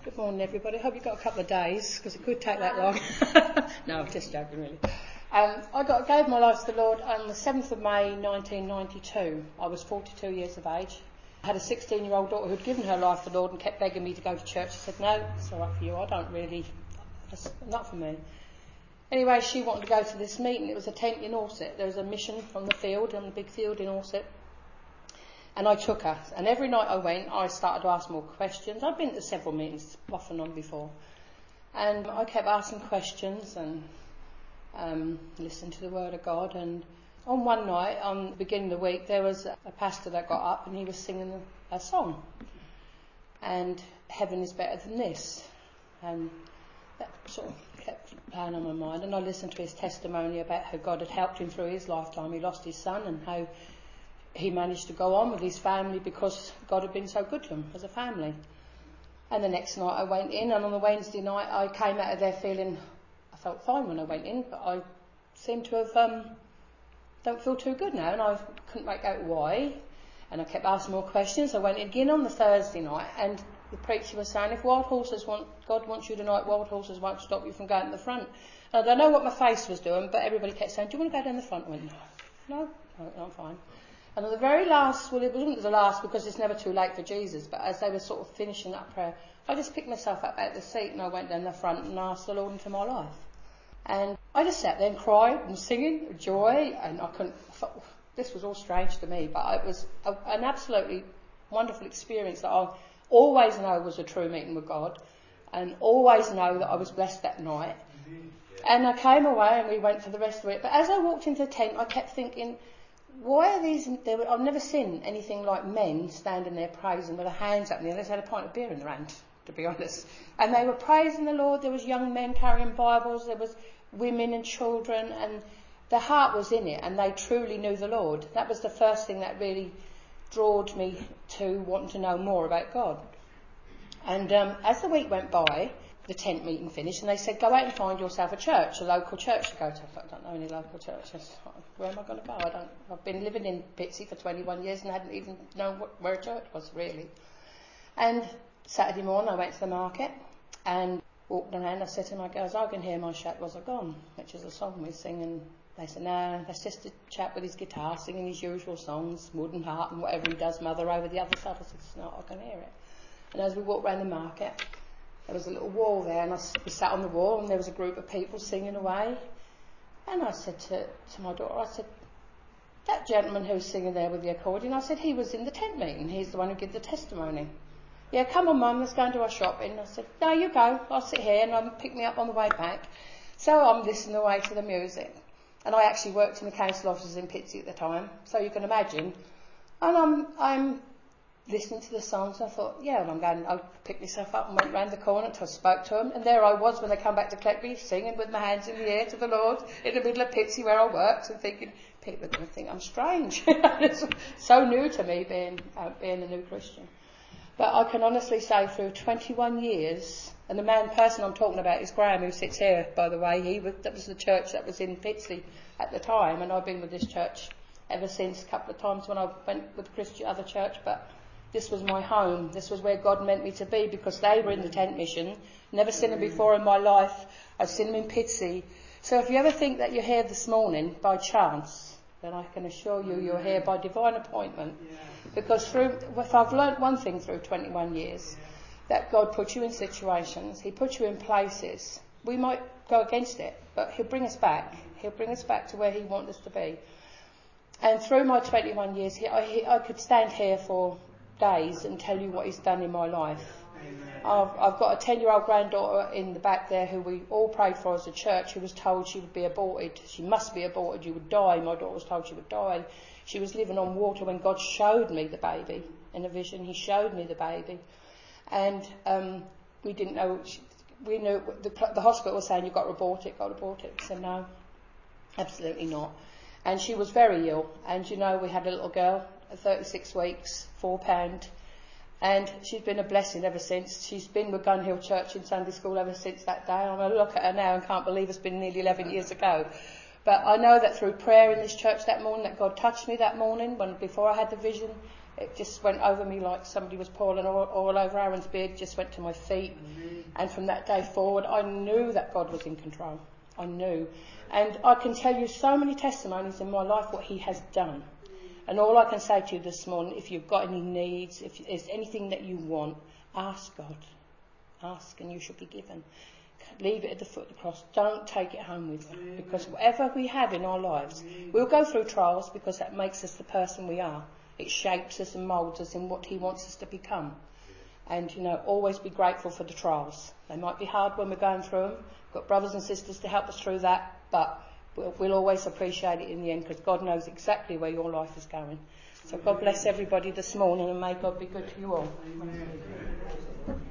Good morning, everybody. I hope you've got a couple of days, because it could take that long. No, I'm just joking, really. I gave my life to the Lord on the 7th of May 1992. I was 42 years of age. I had a 16-year-old daughter who'd given her life to the Lord and kept begging me to go to church. I said, no, it's all right for you. That's not for me. Anyway, she wanted to go to this meeting. It was a tent in Orsett. There was a mission from the field, on the big field in Orsett. And I took her. And every night I went, I started to ask more questions. I'd been to several meetings off and on before. And I kept asking questions and listening to the Word of God. And on one night, on the beginning of the week, there was a pastor that got up and he was singing a song. And heaven is better than this. And that sort of kept playing on my mind. And I listened to his testimony about how God had helped him through his lifetime. He lost his son and how he managed to go on with his family because God had been so good to him as a family. And the next night I went in, and on the Wednesday night I came out of there feeling, I felt fine when I went in, but I seemed to have, don't feel too good now, and I couldn't make out why. And I kept asking more questions. I went in again on the Thursday night, and the preacher was saying, if God wants you tonight, wild horses won't stop you from going to the front. And I don't know what my face was doing, but everybody kept saying, do you want to go down the front? I went, no, I'm fine. And at the very last, well, it wasn't the last because it's never too late for Jesus, but as they were sort of finishing that prayer, I just picked myself up out of the seat and I went down the front and asked the Lord into my life. And I just sat there and cried and singing with joy, and I thought, this was all strange to me, but it was an absolutely wonderful experience that I always know was a true meeting with God, and always know that I was blessed that night. And I came away and we went for the rest of it. But as I walked into the tent, I kept thinking, why are these? I've never seen anything like men standing there praising with their hands up in the air. They had a pint of beer in their hand, to be honest. And they were praising the Lord. There was young men carrying Bibles. There was women and children. And their heart was in it. And they truly knew the Lord. That was the first thing that really drawed me to wanting to know more about God. And as the week went by, the tent meeting finished, and they said, go out and find yourself a local church to go to. I don't know any local churches. Where am I going to go? I've been living in Pitsea for 21 years and hadn't even known where a church was, really. And Saturday morning I went to the market and walked around. I said to my girls, I can hear my shackles are gone, which is a song we sing. And they said, no, that's just a chap with his guitar singing his usual songs, Wooden Heart and whatever he does, Mother over the other side. I said, it's not, I can hear it. And as we walked around the market, there was a little wall there, and we sat on the wall, and there was a group of people singing away. And I said to my daughter, I said, that gentleman who's singing there with the accordion, I said, he was in the tent meeting. He's the one who gave the testimony. Yeah, come on, Mum, let's go and do our shopping. I said, no, you go. I'll sit here, and pick me up on the way back. So I'm listening away to the music. And I actually worked in the council offices in Pitsea at the time, so you can imagine. And I'm listening to the songs. I thought, yeah, I picked myself up and went round the corner until I spoke to them. And there I was when they come back to collect me, singing with my hands in the air to the Lord in the middle of Pitsea where I worked, and thinking, people are going to think I'm strange. It's so new to me being a new Christian. But I can honestly say through 21 years, and the person I'm talking about is Graham, who sits here, by the way. That was the church that was in Pitsea at the time, and I've been with this church ever since, a couple of times when I went with the Christian other church, but this was my home. This was where God meant me to be, because they were in the tent mission. Never seen them before in my life. I've seen them in Pitsea. So if you ever think that you're here this morning by chance, then I can assure you you're here by divine appointment. Because if I've learnt one thing through 21 years, that God puts you in situations, he puts you in places. We might go against it, but he'll bring us back. He'll bring us back to where he wants us to be. And through my 21 years, I could stand here for days and tell you what he's done in my life. I've got a 10-year-old granddaughter in the back there who we all prayed for as a church, who was told she would be aborted. She must be aborted, you would die. My daughter was told she would die. She was living on water when God showed me the baby in a vision. He showed me the baby. And we didn't know, we knew the hospital was saying, you've got to abort it, I said, no, absolutely not. And she was very ill. And we had a little girl, 36 weeks, £4, and she's been a blessing ever since. She's been with Gun Hill Church in Sunday school ever since that day. I look at her now and can't believe it's been nearly 11 years ago. But I know that through prayer in this church that morning, that God touched me that morning before I had the vision, It just went over me like somebody was pouring all over Aaron's beard, just went to my feet. And from that day forward, I knew that God was in control. I knew. And I can tell you so many testimonies in my life what he has done. And all I can say to you this morning, if you've got any needs, if there's anything that you want, ask God. Ask and you shall be given. Leave it at the foot of the cross. Don't take it home with you. Because whatever we have in our lives, we'll go through trials because that makes us the person we are. It shapes us and moulds us in what he wants us to become. And, always be grateful for the trials. They might be hard when we're going through them. We've got brothers and sisters to help us through that, but we'll always appreciate it in the end because God knows exactly where your life is going. So God bless everybody this morning and may God be good to you all.